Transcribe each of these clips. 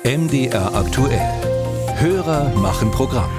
MDR aktuell. Hörer machen Programm.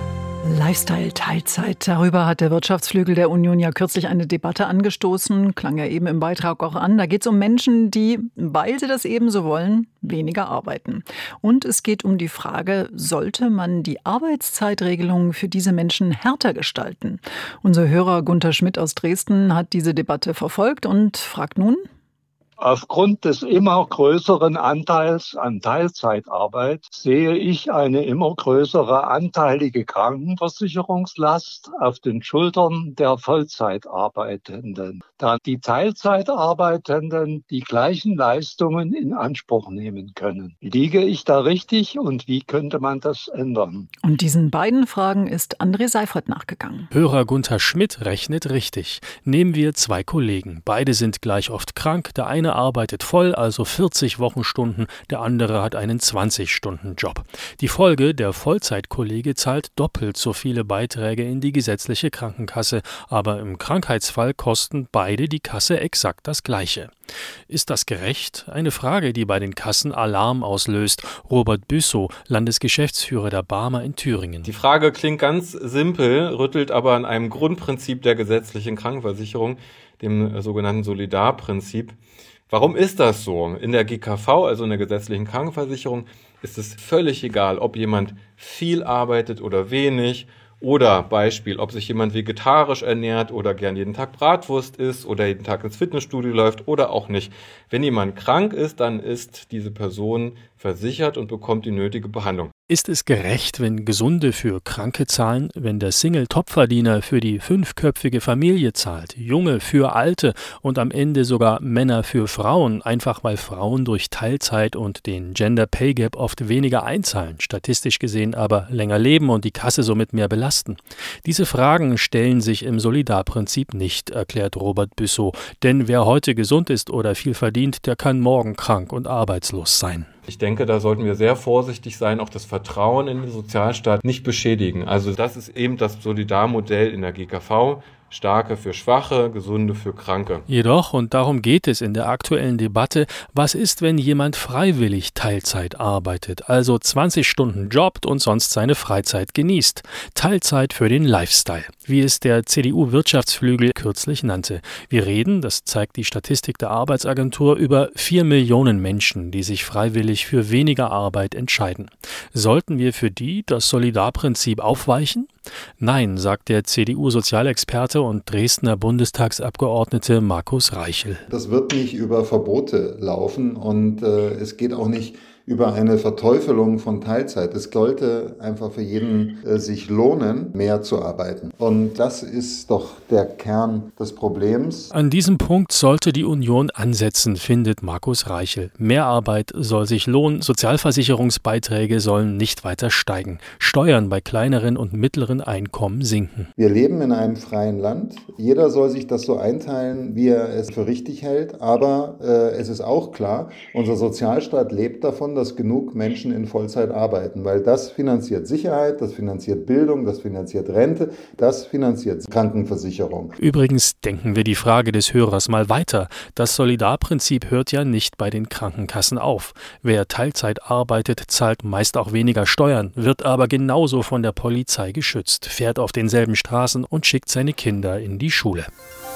Lifestyle Teilzeit. Darüber hat der Wirtschaftsflügel der Union ja kürzlich eine Debatte angestoßen. Klang ja eben im Beitrag auch an. Da geht es um Menschen, die, weil sie das eben so wollen, weniger arbeiten. Und es geht um die Frage, sollte man die Arbeitszeitregelung für diese Menschen härter gestalten? Unser Hörer Gunther Schmidt aus Dresden hat diese Debatte verfolgt und fragt nun: Aufgrund des immer größeren Anteils an Teilzeitarbeit sehe ich eine immer größere anteilige Krankenversicherungslast auf den Schultern der Vollzeitarbeitenden, da die Teilzeitarbeitenden die gleichen Leistungen in Anspruch nehmen können. Liege ich da richtig und wie könnte man das ändern? Und diesen beiden Fragen ist André Seifert nachgegangen. Hörer Gunther Schmidt rechnet richtig. Nehmen wir zwei Kollegen. Beide sind gleich oft krank. Der eine arbeitet voll, also 40 Wochenstunden, der andere hat einen 20-Stunden-Job. Die Folge: der Vollzeitkollege zahlt doppelt so viele Beiträge in die gesetzliche Krankenkasse, aber im Krankheitsfall kosten beide die Kasse exakt das Gleiche. Ist das gerecht? Eine Frage, die bei den Kassen Alarm auslöst. Robert Büssow, Landesgeschäftsführer der Barmer in Thüringen. Die Frage klingt ganz simpel, rüttelt aber an einem Grundprinzip der gesetzlichen Krankenversicherung, dem sogenannten Solidarprinzip. Warum ist das so? In der GKV, also in der gesetzlichen Krankenversicherung, ist es völlig egal, ob jemand viel arbeitet oder wenig. Oder Beispiel, ob sich jemand vegetarisch ernährt oder gern jeden Tag Bratwurst isst oder jeden Tag ins Fitnessstudio läuft oder auch nicht. Wenn jemand krank ist, dann ist diese Person versichert und bekommt die nötige Behandlung. Ist es gerecht, wenn Gesunde für Kranke zahlen, wenn der Single-Topverdiener für die 5-köpfige Familie zahlt, Junge für Alte und am Ende sogar Männer für Frauen, einfach weil Frauen durch Teilzeit und den Gender Pay Gap oft weniger einzahlen, statistisch gesehen aber länger leben und die Kasse somit mehr belasten? Diese Fragen stellen sich im Solidarprinzip nicht, erklärt Robert Büssow, denn wer heute gesund ist oder viel verdient, der kann morgen krank und arbeitslos sein. Ich denke, da sollten wir sehr vorsichtig sein, auch das Vertrauen in den Sozialstaat nicht beschädigen. Also das ist eben das Solidarmodell in der GKV. Starke für Schwache, Gesunde für Kranke. Jedoch, und darum geht es in der aktuellen Debatte, was ist, wenn jemand freiwillig Teilzeit arbeitet, also 20 Stunden jobbt und sonst seine Freizeit genießt? Teilzeit für den Lifestyle, wie es der CDU-Wirtschaftsflügel kürzlich nannte. Wir reden, das zeigt die Statistik der Arbeitsagentur, über 4 Millionen Menschen, die sich freiwillig für weniger Arbeit entscheiden. Sollten wir für die das Solidarprinzip aufweichen? Nein, sagt der CDU-Sozialexperte und Dresdner Bundestagsabgeordnete Markus Reichel. Das wird nicht über Verbote laufen und es geht auch nicht über eine Verteufelung von Teilzeit. Es sollte einfach für jeden sich lohnen, mehr zu arbeiten. Und das ist doch der Kern des Problems. An diesem Punkt sollte die Union ansetzen, findet Markus Reichel. Mehrarbeit soll sich lohnen, Sozialversicherungsbeiträge sollen nicht weiter steigen, Steuern bei kleineren und mittleren Einkommen sinken. Wir leben in einem freien Land. Jeder soll sich das so einteilen, wie er es für richtig hält. Aber es ist auch klar, unser Sozialstaat lebt davon, dass genug Menschen in Vollzeit arbeiten, weil das finanziert Sicherheit, das finanziert Bildung, das finanziert Rente, das finanziert Krankenversicherung. Übrigens denken wir die Frage des Hörers mal weiter. Das Solidarprinzip hört ja nicht bei den Krankenkassen auf. Wer Teilzeit arbeitet, zahlt meist auch weniger Steuern, wird aber genauso von der Polizei geschützt, fährt auf denselben Straßen und schickt seine Kinder in die Schule.